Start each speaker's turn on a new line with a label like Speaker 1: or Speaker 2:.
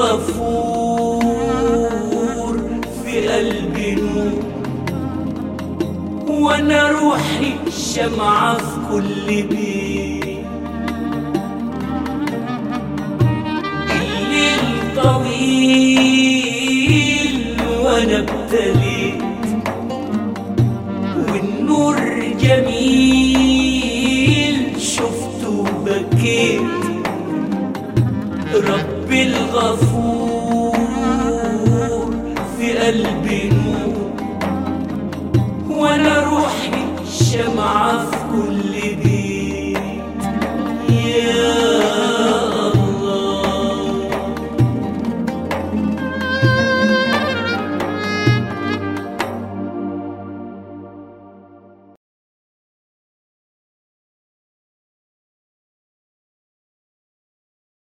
Speaker 1: الغفور في قلبي نور، وانا روحي شمعة في كل بيت. الليل طويل وانا ابتليت، والنور جميل شفته وبكيت. ربي الغفور في قلبي نور، وانا روحي شمعة في كل